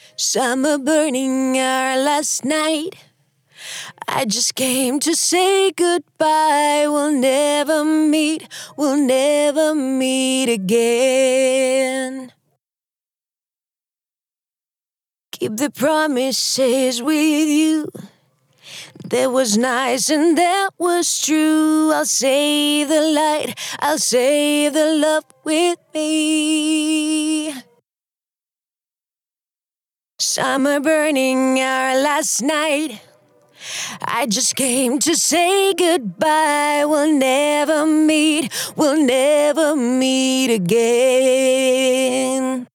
Summer burning our last night. I just came to say goodbye. We'll never meet again. Keep the promises with you. That was nice and that was true. I'll save the light, I'll save the love with me. Summer burning our last night. I just came to say goodbye. We'll never meet again.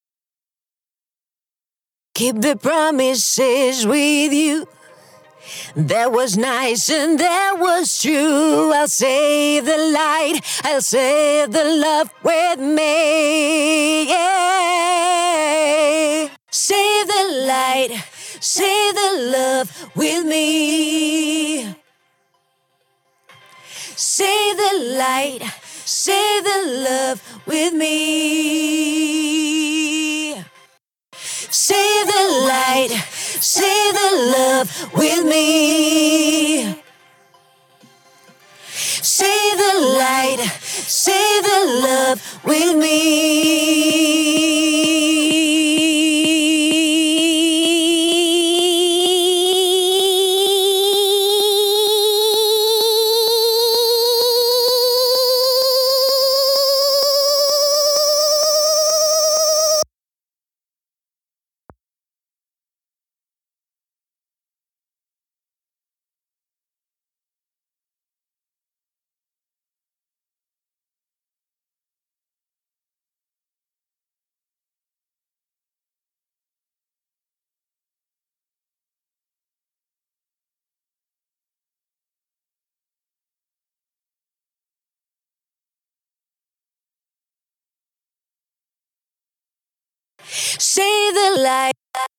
Keep the promises with you. That was nice and that was true. I'll save the light, I'll save the love with me. Yeah. Save the light, save the love with me. Save the light, save the love with me. Save the light, save the love with me. Save the light, save the love with me. Save the light.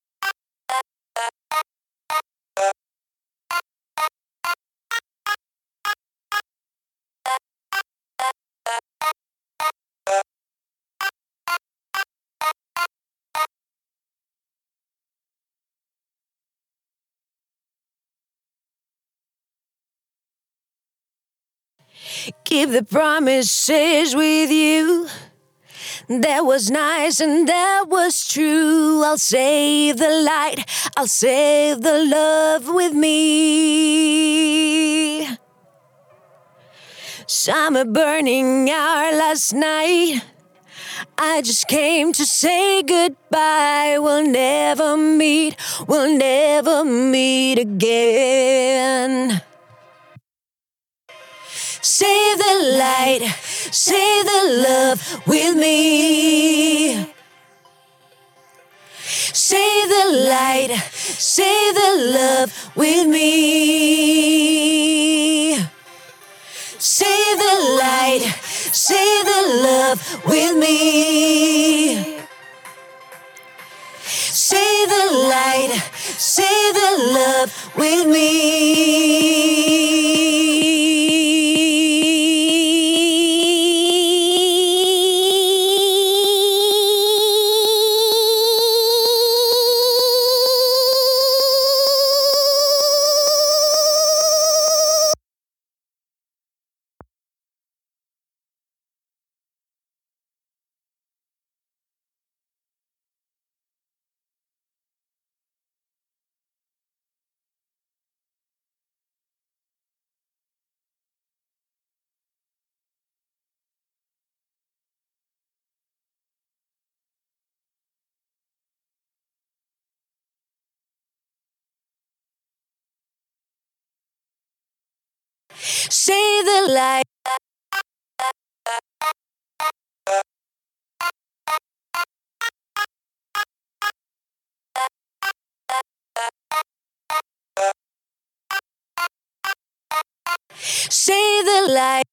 Keep the promises with you. That was nice and that was true. I'll save the light, I'll save the love with me. Summer burning our last night. I just came to say goodbye. We'll never meet again. Save the light, save the love with me. Save the light, save the love with me. Save the light, save the love with me. Save the light, save the love with me. Save the light. Save the light.